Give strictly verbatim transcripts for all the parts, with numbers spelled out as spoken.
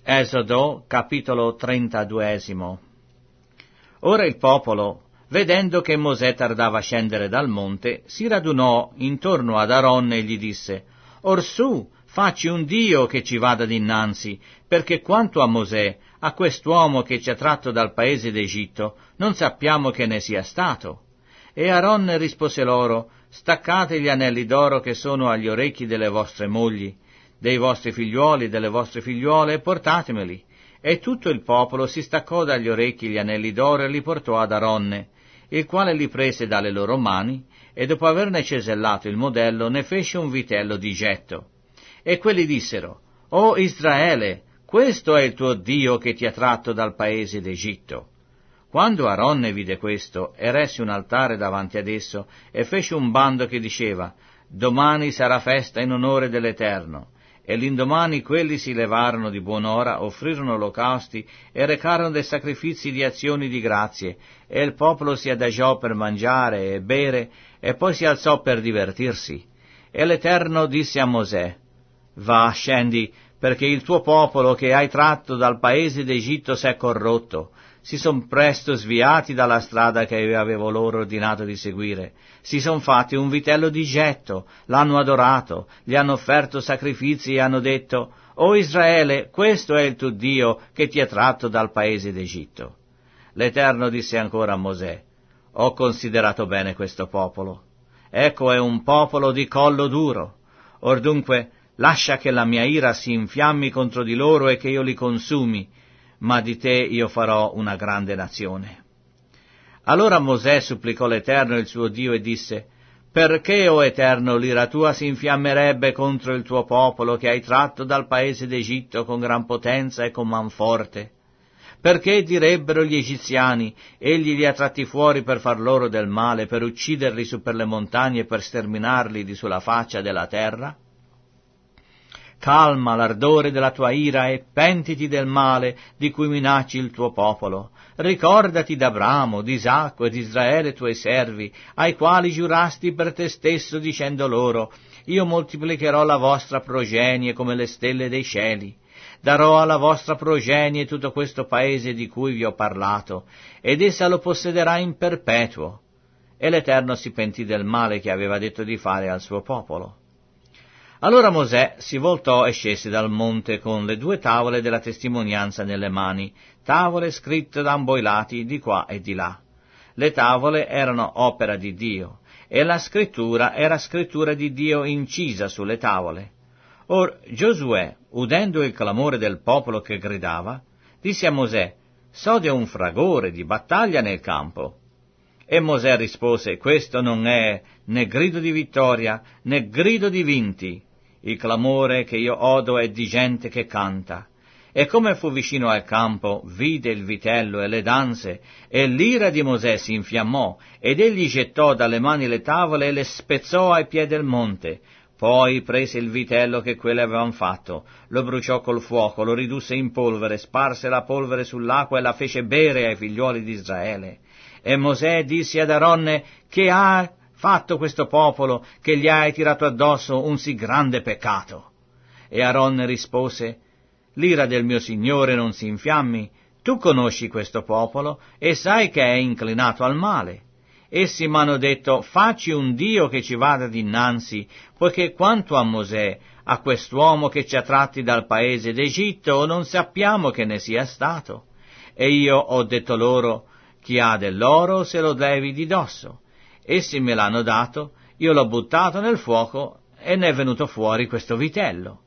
Esodo, capitolo trentaduesimo. Ora il popolo, vedendo che Mosè tardava a scendere dal monte, si radunò intorno ad Aaron e gli disse: Orsù, facci un Dio che ci vada dinanzi, perché quanto a Mosè, a quest'uomo che ci ha tratto dal paese d'Egitto, non sappiamo che ne sia stato. E Aaron rispose loro: Staccate gli anelli d'oro che sono agli orecchi delle vostre mogli, dei vostri figliuoli e delle vostre figliuole, e portatemeli. E tutto il popolo si staccò dagli orecchi gli anelli d'oro e li portò ad Aronne, il quale li prese dalle loro mani, e dopo averne cesellato il modello ne fece un vitello di getto. E quelli dissero: O Israele, questo è il tuo Dio che ti ha tratto dal paese d'Egitto. Quando Aronne vide questo, eresse un altare davanti ad esso, e fece un bando che diceva: Domani sarà festa in onore dell'Eterno. E l'indomani quelli si levarono di buon'ora, offrirono olocausti e recarono dei sacrifici di azioni di grazie, e il popolo si adagiò per mangiare e bere, e poi si alzò per divertirsi. E l'Eterno disse a Mosè: Va, scendi, perché il tuo popolo che hai tratto dal paese d'Egitto s'è corrotto. Si son presto sviati dalla strada che io avevo loro ordinato di seguire. Si son fatti un vitello di getto, l'hanno adorato, gli hanno offerto sacrifici e hanno detto: O Israele, questo è il tuo Dio che ti ha tratto dal paese d'Egitto. L'Eterno disse ancora a Mosè: Ho considerato bene questo popolo. Ecco, è un popolo di collo duro. Or dunque, lascia che la mia ira si infiammi contro di loro e che io li consumi, ma di te io farò una grande nazione. Allora Mosè supplicò l'Eterno il suo Dio e disse: Perché, o Eterno, l'ira tua si infiammerebbe contro il tuo popolo che hai tratto dal paese d'Egitto con gran potenza e con man forte? Perché direbbero gli egiziani: Egli li ha tratti fuori per far loro del male, per ucciderli su per le montagne e per sterminarli di sulla faccia della terra? Calma l'ardore della tua ira e pentiti del male di cui minacci il tuo popolo. Ricordati d'Abramo, di Isacco e di Israele tuoi servi, ai quali giurasti per te stesso dicendo loro: Io moltiplicherò la vostra progenie come le stelle dei cieli. Darò alla vostra progenie tutto questo paese di cui vi ho parlato, ed essa lo possederà in perpetuo. E l'Eterno si pentì del male che aveva detto di fare al suo popolo. Allora Mosè si voltò e scese dal monte con le due tavole della testimonianza nelle mani, tavole scritte da ambo i lati di qua e di là. Le tavole erano opera di Dio, e la scrittura era scrittura di Dio incisa sulle tavole. Or Giosuè, udendo il clamore del popolo che gridava, disse a Mosè: Sode un fragore di battaglia nel campo. E Mosè rispose: Questo non è né grido di vittoria, né grido di vinti. Il clamore che io odo è di gente che canta. E come fu vicino al campo, vide il vitello e le danze, e l'ira di Mosè si infiammò, ed egli gettò dalle mani le tavole e le spezzò ai piedi del monte. Poi prese il vitello che quelli avevano fatto, lo bruciò col fuoco, lo ridusse in polvere, sparse la polvere sull'acqua e la fece bere ai figliuoli di Israele. E Mosè disse ad Aronne: Che ha fatto questo popolo, che gli hai tirato addosso un sì grande peccato? E Aronne rispose: L'ira del mio Signore non si infiammi, tu conosci questo popolo, e sai che è inclinato al male. Essi m'hanno detto: Facci un Dio che ci vada dinanzi, poiché quanto a Mosè, a quest'uomo che ci ha tratti dal paese d'Egitto, non sappiamo che ne sia stato. E io ho detto loro: Chi ha dell'oro se lo levi di dosso. Essi me l'hanno dato, io l'ho buttato nel fuoco e ne è venuto fuori questo vitello.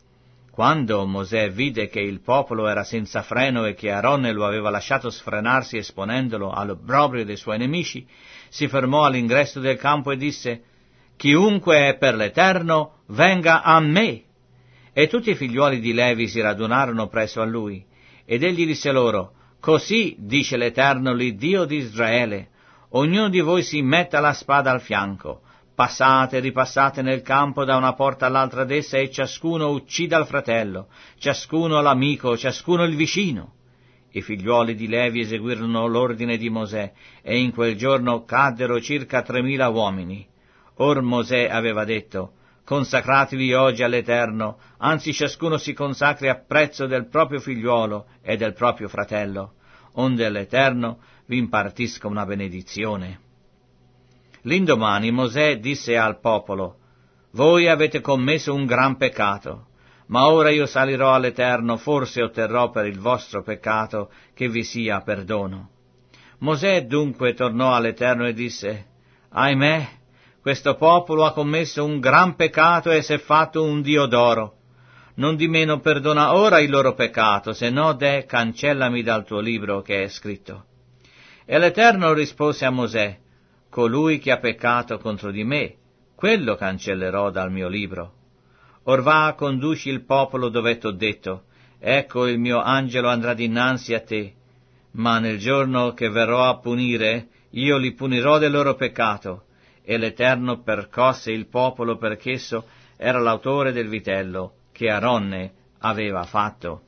Quando Mosè vide che il popolo era senza freno e che Aronne lo aveva lasciato sfrenarsi esponendolo all'obbrobrio dei suoi nemici, si fermò all'ingresso del campo e disse: Chiunque è per l'Eterno venga a me. E tutti i figliuoli di Levi si radunarono presso a lui, ed egli disse loro: Così dice l'Eterno, l'Iddio di Israele: Ognuno di voi si metta la spada al fianco, passate e ripassate nel campo da una porta all'altra d'essa, e ciascuno uccida il fratello, ciascuno l'amico, ciascuno il vicino. I figliuoli di Levi eseguirono l'ordine di Mosè, e in quel giorno caddero circa tremila uomini. Or Mosè aveva detto: Consacratevi oggi all'Eterno, anzi ciascuno si consacri a prezzo del proprio figliuolo e del proprio fratello, onde l'Eterno vi impartisca una benedizione. L'indomani Mosè disse al popolo: Voi avete commesso un gran peccato, ma ora io salirò all'Eterno, forse otterrò per il vostro peccato che vi sia perdono. Mosè dunque tornò all'Eterno e disse: Ahimè, questo popolo ha commesso un gran peccato e si è fatto un dio d'oro. Non di meno perdona ora il loro peccato, se no de cancellami dal tuo libro che è scritto. E l'Eterno rispose a Mosè: Colui che ha peccato contro di me, quello cancellerò dal mio libro. Or va, conduci il popolo dove t'ho detto, ecco il mio angelo andrà dinanzi a te, ma nel giorno che verrò a punire, io li punirò del loro peccato. E l'Eterno percosse il popolo perché esso era l'autore del vitello che Aronne aveva fatto.